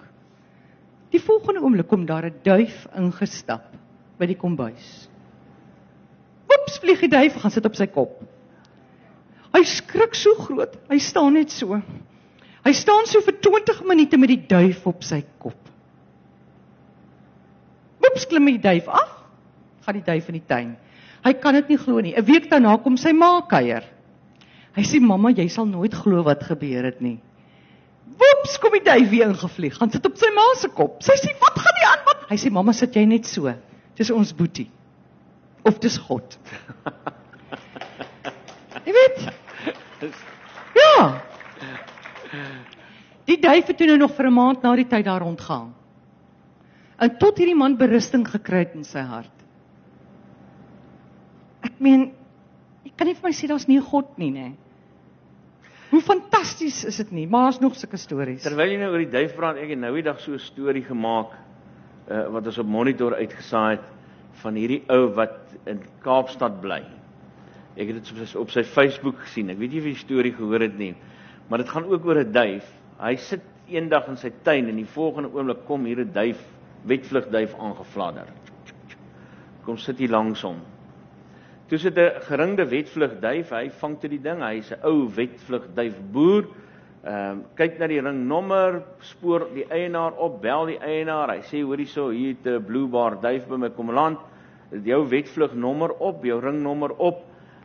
kom daar 'n duif ingestap by die kombuis. Oeps, vlieg die duif, gaan sit op sy kop. Hy skrik so groot, hy staan net so. Hy staan so vir 20 minute met die duif op sy kop. Oeps, klim die duif af, gaan die duif in die tuin. Hy kan dit nie glo nie. 'n week daarna kom sy ma kuier. Hy sê, mamma, jy sal nooit glo wat gebeur het nie. Woeps, kom die duif weer ingevlieg, gaan sit op sy ma se kop. Sy sê, wat gaan nie aan? Wat? Hy sê, mamma, sit jy net so. Dis ons boetie. Of dis God. Jy weet? Ja. Die duif het toe nou nog vir 'n maand na die tyd daar rondgehang. En tot hierdie man berusting gekry het in sy hart. Ek meen, jy kan nie vir my sê, daar's nie 'n God nie, né? Hoe fantasties is dit nie, maar daar's nog sulke stories. Terwyl jy nou oor die duif praat, ek het nou die dag so 'n storie gemaak, wat ons op Monitor uitgesaai het, van hierdie ou wat in Kaapstad bly. Ek het dit op sy Facebook gesien, ek weet nie of jy die storie gehoor het nie, maar dit gaan ook oor 'n duif. Hy sit eendag in sy tuin, en die volgende oomblik kom hier 'n duif, wetvlugduif aangevladder. Kom sit hier langs hom. Toe sit 'n geringde wetvlugduif, hy vang toe die ding, hy is 'n ou wetvlugduif boer, kyk na die ringnommer, spoor die eienaar op, bel die eienaar, hy sê, hoor hierso, hier het 'n blue bar duif by my kom land, jou wetvlugnommer op, jou ringnommer op,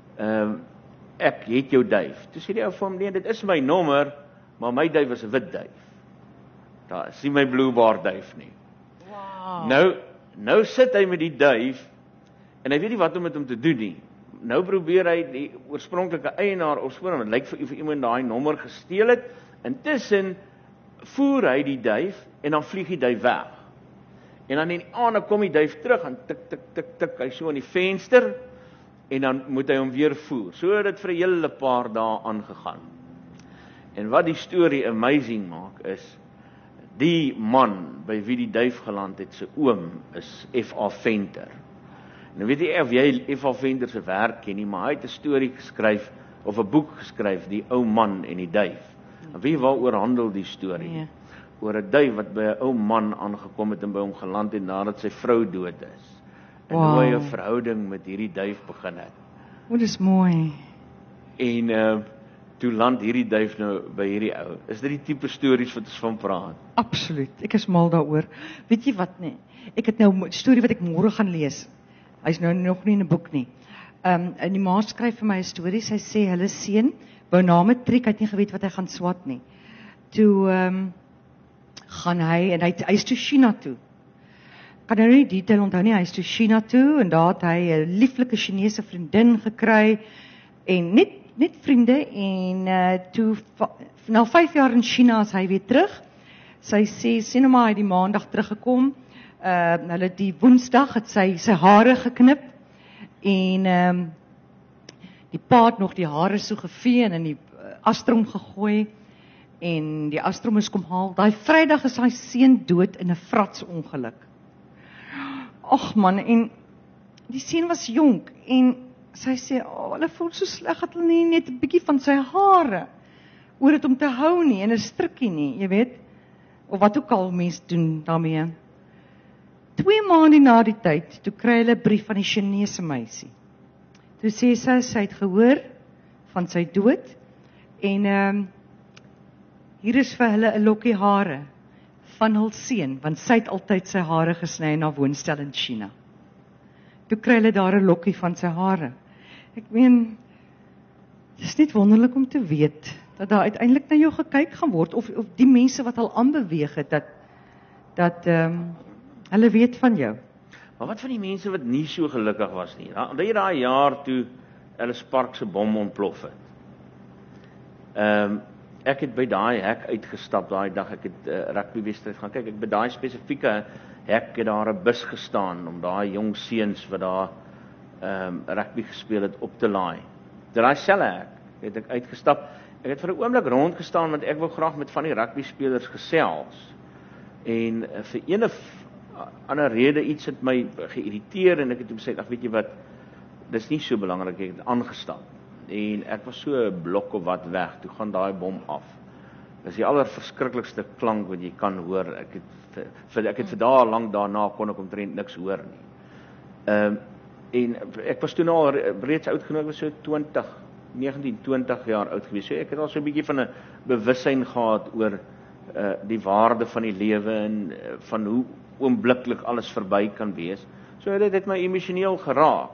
ek het jou duif. Toe sê die ou vir hom, nee, dit is my nommer, maar my duif is 'n wit duif. Daar is nie my blue bar duif nie. Wow. Nou sit hy met die duif, en hy weet nie wat om met hom te doen nie. Nou probeer hy die oorspronklike eienaar opspoor, want dit lyk vir iemand daai nommer gesteel het. Intussen voer hy die duif, en dan vlieg die duif weg. En dan in die aand kom die duif terug, en tik, hy so in die venster, en dan moet hy hom weer voer. So het dit vir 'n hele paar dae aangegaan. En wat die storie amazing maak is, die man by wie die duif geland het, sy oom is F.A. Venter. Nou weet jy of jy F.A. Venter se werk ken nie, maar hy het 'n storie geskryf, of 'n boek geskryf, Die ou man en die duif. En weet jy waaroor handel die storie? Nee. Oor 'n duif wat by 'n ou man aangekom het en by hom geland het nadat sy vrou dood is. En Wow. hoe hy 'n verhouding met hierdie duif begin het. O, dis mooi. En toe land hierdie duif nou by hierdie ou. Is dit die tipe stories wat ons van praat? Absoluut, ek is mal daaroor. Weet jy wat nie? Ek het nou 'n storie wat ek môre gaan lees. Hy's nou nog nie in 'n boek nie. En die ma skryf vir my 'n storie. Sy sê hulle seun wou na matriek, hy het nie geweet wat hy gaan swat nie. Toe gaan hy en hy's toe China toe. Kan nou nie detail onthou nie, hy's toe China toe en daar het hy 'n lieflike Chinese vriendin gekry en net vriende en toe na 5 jaar in China is hy weer terug. Sy sê nou maar hy het die maandag teruggekom. Hulle die woensdag het sy hare geknip en die pa het nog die hare so gevee en in die astrom gegooi en die astrom is kom haal. Daai Vrydag is sy seun dood in 'n fratsongeluk. Ag man, en die seun was jonk en sy sê, hulle voel so sleg dat hulle nie net 'n bietjie van sy hare oor dit om te hou nie en 'n strikkie nie, jy weet. of wat ook al mense doen daarmee. 2 maande na die tyd, toe kry hulle 'n brief van die Chinese meisie. Toe sê sy het gehoor van sy dood, en hier is vir hulle 'n lokkie hare van hul seun, want sy het altyd sy hare gesny in haar woonstel in China. Toe kry hulle daar 'n lokkie van sy hare. Ek meen, dit is net wonderlik om te weet, dat daar uiteindelik na jou gekyk gaan word, of die mense wat al aanbeweeg het, dat hulle weet van jou. Maar wat van die mense wat nie so gelukkig was nie? Onthou jy daai jaar toe Ellis Park se bom ontplof het? Ek het by daai hek uitgestap daai dag, ek het rugbywedstryd gaan kyk, ek by daai spesifieke hek het daar 'n bus gestaan, om daai jong seuns wat daar rugby gespeel het op te laai. Daai selfe hek het ek uitgestap. Ek het vir 'n oomblik rondgestaan, want ek wou graag met van die rugby spelers gesels. En vir een of ander rede iets het my geïrriteer, en ek het besê, ag weet jy wat, dis nie so belangrik, ek het aangestap. En ek was so 'n blok of wat weg, toe gaan daai bom af. Dis die allerverskriklikste klank wat jy kan hoor. Ek het vir dae lank daarna kon ek omtrent niks hoor nie. En ek was toe al reeds oud genoeg, was so 19, 20 jaar oud gewees. So ek het al so 'n bietjie van 'n bewussyn gehad oor die waarde van die lewe, en van hoe oombliklik alles verby kan wees. So dit het my emosioneel geraak.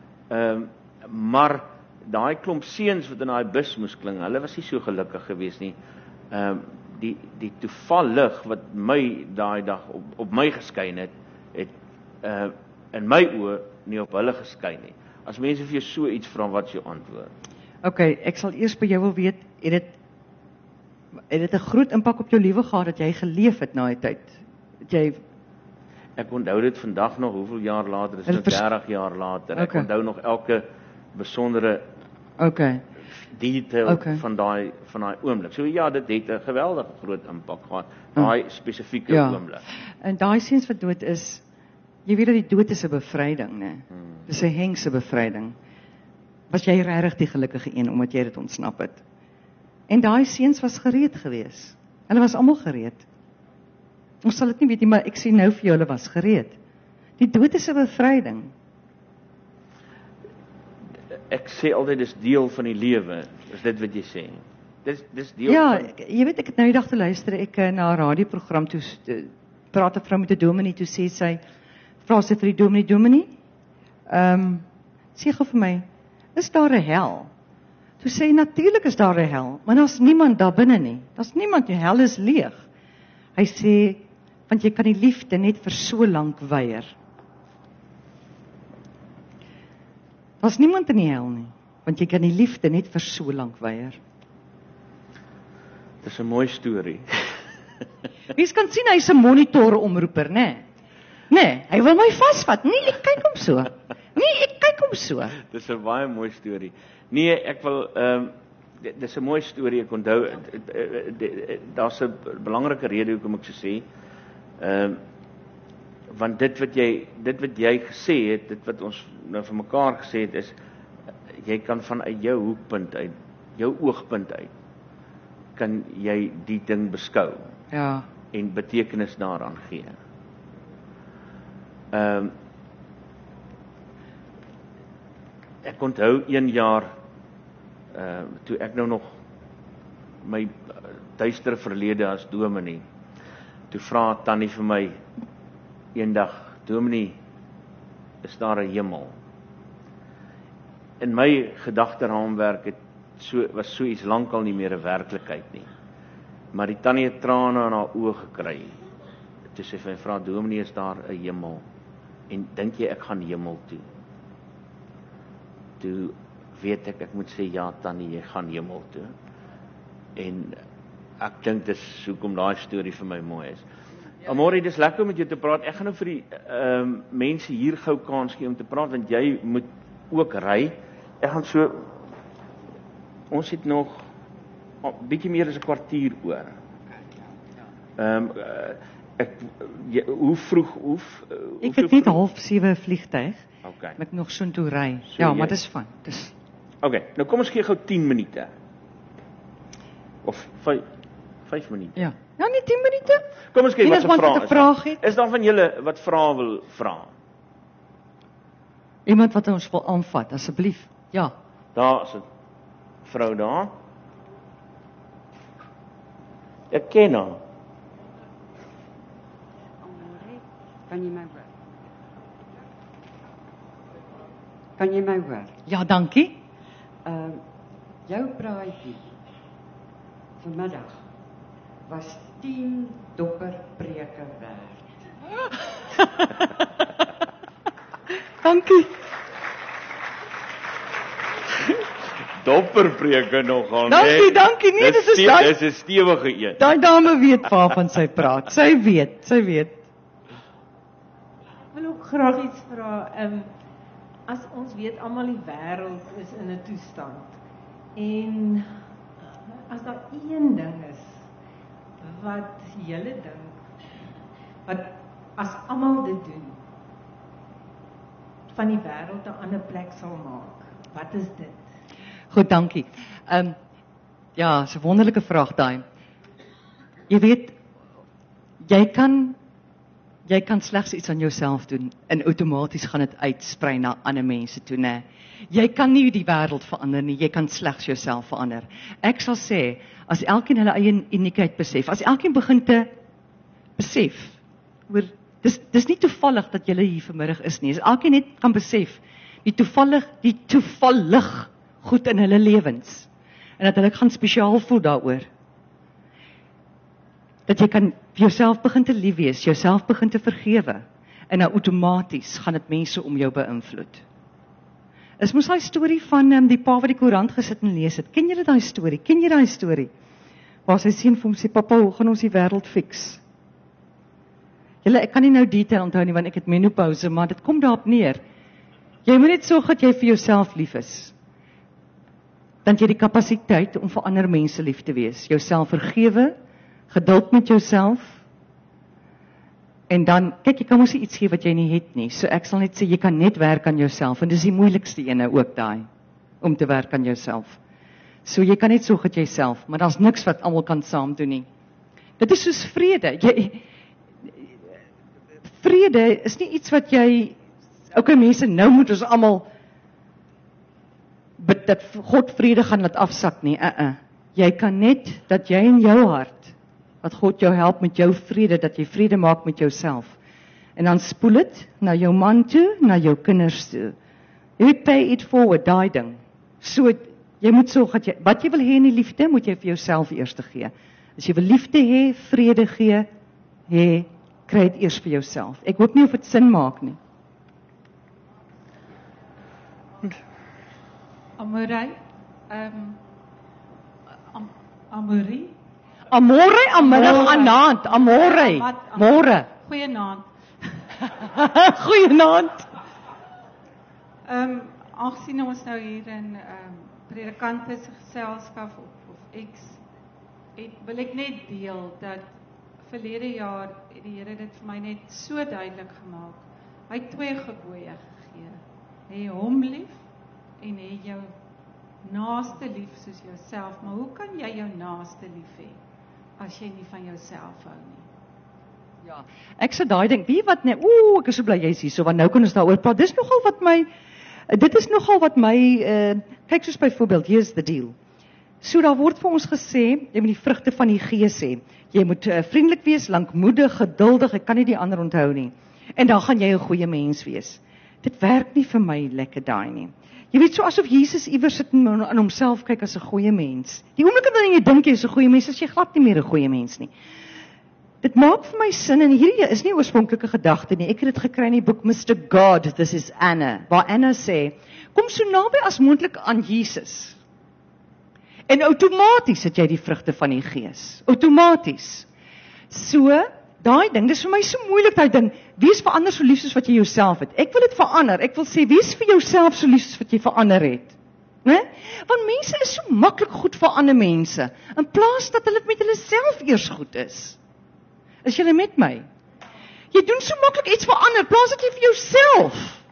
Maar daai klomp seuns wat in daai bus moes kling, hulle was nie so gelukkig gewees nie. Die toevallig wat my daai dag op my geskyn het in my oë nie op hulle geskyn nie. As mense vir jou so iets vra, wat is jou antwoord? Okay, ek sal eers by jou wil weet, het dit 'n groot impak op jou lewe gehad dat jy geleef het na die tyd? Ek onthou dit vandag nog, hoeveel jaar later, is dit 30 jaar later. Ek onthou nog elke besondere detail van daai oomblik. So ja, dit het 'n geweldige groot impak gehad, daai spesifieke oomblik. En daai seuns wat dood is, jy weet dat die dood is 'n bevryding, né? Dis 'n hengse bevryding. Was jy regtig die gelukkige een omdat jy dit ontsnap het? En daai seuns was gereed gewees. Hulle was almal gereed. Ons sal dit nie weet nie, maar ek sê nou vir jou, hulle was gereed. Die dood is 'n bevryding. Ek sê altyd, dis deel van die lewe, is dit wat jy sê. Dis deel van... jy weet, ek het nou die dag te luister, ek na 'n radioprogram toe praat 'n vrou met 'n dominee, toe sê sy, vra sy vir die dominee, sê gou vir my, is daar 'n hel? Toe sê hy, natuurlik is daar 'n hel, maar daar's niemand daar binne nie. Daar's niemand, die hel is leeg. Hy sê, want jy kan die liefde net vir so lank weier. Daar's niemand in die hel nie, want jy kan die liefde net vir so lank weier. Dis 'n mooi storie. Mens kan sien hy's 'n monitoromroeper, né? Nee, hy wil my vasvat. Nee, ek kyk hom so. Dis 'n baie mooi storie. Nee, ek wil dis 'n mooi storie, ek onthou, daar's 'n belangrike rede hoekom ek so sê. Want dit wat jy gesê het, dit wat ons nou vir mekaar gesê het, is jy kan vanuit jou hoekpunt uit, jou oogpunt uit, kan jy die ding beskou. Ja. En betekenis daaraan gee. Ek onthou 1 jaar, toe ek nou nog my duistere verlede as dominee, toe vra Tannie vir my eendag, dominee, is daar 'n hemel? In my gedagteraamwerk was so iets lankal nie meer 'n werklikheid nie. Maar die tannie het trane in haar oë gekry. Toe sy vir my vra, dominee, is daar 'n hemel? En dink jy ek gaan hemel toe? Toe weet ek moet sê, ja tannie, jy gaan hemel toe. En ek dink dis hoekom daai storie vir my mooi is. Amore, dis lekker om met jou te praat. Ek gaan nou vir die mense hier gou kans gee om te praat, want jy moet ook ry. Ek gaan so, ons het nog bietjie meer as 'n kwartier oor. Hoe vroeg ek het net 6:30 vliegtuig. Okay. Ek nog so toe ry. So ja, maar dis van. Okay, nou kom ons gee gou 10 minute. Of 5 minute. Ja. Ja, nie 10 minute. Kom ons kyk wat se Iemand wat vrae 'n vraag het. Is daar van julle wat vrae wil vra? Iemand wat ons wil aanvat, asseblief. Ja. Daar is 'n vrou daar. Ek ken haar. Kan jy my hoor? Kan jy my hoor? Ja, dankie. Jou braaitjie vanmiddag was 10 dopper preke werd. Dankie. Dopperpreke nogal, Dankie. Nee, dit is daai. Dis 'n stewige een. Daai dame weet waarvan sy praat. Sy weet. Ek wil ook graag iets vra. As ons weet almal die wêreld is in 'n toestand. En as daar een ding is wat julle dink wat as almal dit doen van die wêreld 'n ander plek sal maak. Wat is dit? Goed, dankie. Ja, is 'n wonderlike vraag daai. Jy weet, jy kan slegs iets aan jouself doen en outomaties gaan dit uitsprei na ander mense toe, né? Jy kan nie die wêreld verander nie, jy kan slegs jouself verander. Ek sal sê, as elkeen hulle eie uniekheid besef, as elkeen begin te besef, hoor, dis nie toevallig dat julle hier vanmiddag is nie. As elkeen net kan besef, die toevallig goed in hulle lewens en dat hulle gaan spesiaal voel daaroor. Dat jy kan vir jouself begin te lief wees, jouself begin te vergewe en nou outomaties gaan dit mense om jou beïnvloed. Is mos daai storie van die pa wat die koerant gesit en lees het. Ken jy daai storie? Ken jy daai storie? Waar sy seun vir hom sê, "Pappa, hoe gaan ons die wêreld fix?" Ek kan nie nou detail onthou nie want ek het menopouse, maar dit kom daarop neer. Jy moet net sorg dat jy vir jouself lief is. Dan jy die kapasiteit om vir ander mense lief te wees. Jouself vergewe, geduld met jouself. En dan, kyk, jy kan mos iets gee wat jy nie het nie. So ek sal net sê, jy kan net werk aan jouself. En dis die moeilikste ene ook daai, om te werk aan jouself. So jy kan net sorg dat jy self, maar daar's niks wat almal kan saam doen nie. Dit is soos vrede. Vrede is nie iets wat jy, okay mense, nou moet ons almal bid dat God vrede gaan laat afsak nie. Jy kan net, dat jy in jou hart, dat God jou help met jou vrede, dat jy vrede maak met jouself. En dan spoel dit na jou man toe, na jou kinders toe. You pay it forward, daai ding. So, jy moet sorg dat wat jy wil hê in die liefde, moet jy vir jouself eers gee. As jy wil liefde hê, vrede gee, kry dit eers vir jouself. Ek hoop nie of dit sin maak nie. Amorei, Amorie. Amore, aanmiddag, aanaand, amore, môre. Goeienaand. Goeienaand. Aangesien ons nou hier in predikante se geselskap of X, wil ek net deel dat verlede jaar het die Here dit vir my net so duidelik gemaak. Hy het 2 gebooie gegee. Hê hom lief en hê jou naaste lief soos jouself. Maar hoe kan jy jou naaste lief hê as jy nie van jouself hou nie? Ja, ek sê daai ding, wie wat net, ek is so bly jy's hier, so want nou kan ons daaroor praat. Dit is nogal wat my, kyk soos byvoorbeeld, here's the deal. So daar word vir ons gesê, jy moet die vrugte van die Gees hê. Jy moet vriendelik wees, lankmoedig, geduldig, ek kan nie die ander onthou nie. En dan gaan jy 'n goeie mens wees. Dit werk nie vir my lekker daai nie. Jy weet, so asof Jesus iewers sit en aan homself kyk as 'n goeie mens. Die oomblik wanneer jy dink jy is 'n goeie mens, is jy glad nie meer 'n goeie mens nie. Dit maak vir my sin, en hierdie is nie 'n oorspronklike gedagte nie. Ek het dit gekry in die boek Mr. God, This is Anna, waar Anna sê, kom so naby as moontlik aan Jesus. En outomaties het jy die vrugte van die Gees. Outomaties. So, daai ding, dis vir my so moeilik daai ding, wees vir ander so lief soos wat jy jouself het. Ek wil dit verander. Ek wil sê, wees vir jouself so lief soos wat jy vir ander het. Né? Want mense is so maklik goed vir ander mense, in plaas dat hulle met hulle self eers goed is. Is julle met my? Jy doen so maklik iets vir ander, plaas dat jy vir jouself.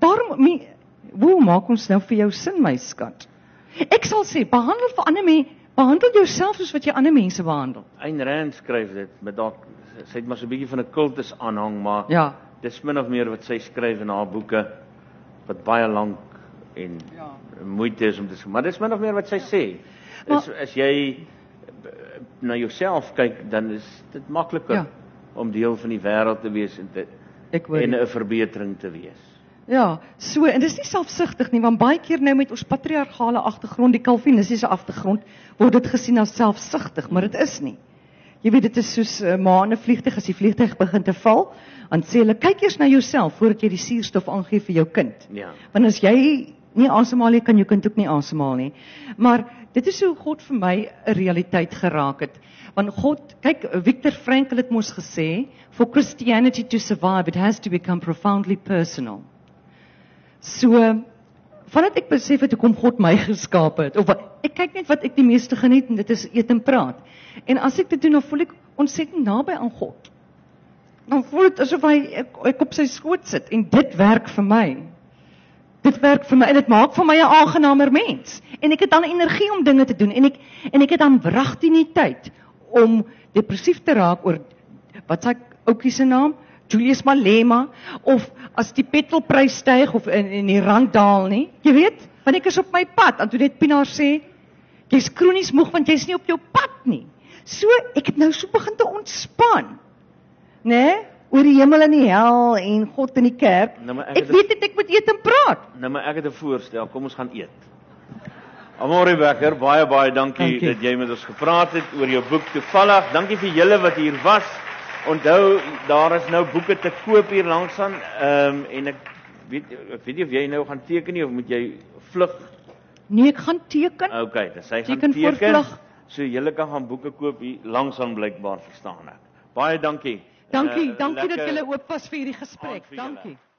Daarom, hoe maak ons nou vir jou sin, my skat? Ek sal sê, behandel vir ander Behandel jouself soos wat jy ander mense behandel. Ayn Rand skryf dit met dalk sy het maar so 'n bietjie van 'n kultus aanhang, maar Ja. dis min of meer wat sy skryf in haar boeke wat baie lank en moeite is om te sê, maar dis min of meer wat sy sê. As jy na jouself kyk, dan is dit makliker Ja. om deel van die wêreld te wees Ek hoor en jou. 'n verbetering te wees. Ja, so en dis nie selfsugtig nie, want baie keer nou met ons patriargale agtergrond, die kalvinistiese agtergrond, word dit gesien as selfsugtig, maar dit is nie. Jy weet, dit is soos maar 'n vliegtuig, as die vliegtuig begin te val, dan sê hulle kyk eers na jouself voordat jy die suurstof aangee vir jou kind. Ja. Want as jy nie asemhaal nie, kan jou kind ook nie asemhaal nie. Maar dit is hoe God vir my 'n realiteit geraak het. Want God, kyk, Viktor Frankl het mos gesê, for Christianity to survive, it has to become profoundly personal. So, vandat ek besef het hoekom God my geskaap het, of ek kyk net wat ek die meeste geniet, en dit is eet en praat. En as ek dit doen, dan voel ek ontsettend naby aan God. Dan voel dit asof ek op sy skoot sit, en dit werk vir my. Dit werk vir my, en dit maak vir my 'n aangenamer mens. En ek het dan energie om dinge te doen, en ek het dan wragtieniteit om depressief te raak oor, wat is hy oukie se naam? Julius Malema, of as die petrolprys styg, of in die rand daal nie, jy weet, want ek is op my pad, en toe net Pinaar sê, jy's kronies moeg, want jy's nie op jou pad nie. So, ek het nou so begin te ontspan, né, oor die hemel en die hel, en God in die kerk, Nou, maar ek weet net, ek moet eet en praat. Nou maar ek het 'n voorstel, kom ons gaan eet. Amore Becker, baie dankie Dankie. dat jy met ons gepraat het oor jou boek toevallig. Dankie vir julle wat hier was. Onthou, daar is nou boeke te koop hier langs aan, en ek weet nie of jy nou gaan teken nie, of moet jy vlug? Nee, ek gaan teken. Okay, dan sy gaan Teken voor teken. vlug. So julle kan gaan boeke koop hier langs aan blykbaar, verstaan ek. Baie dankie. Dankie En, dat lekker julle oop was vir hierdie gesprek. aand vir julle. Dankie.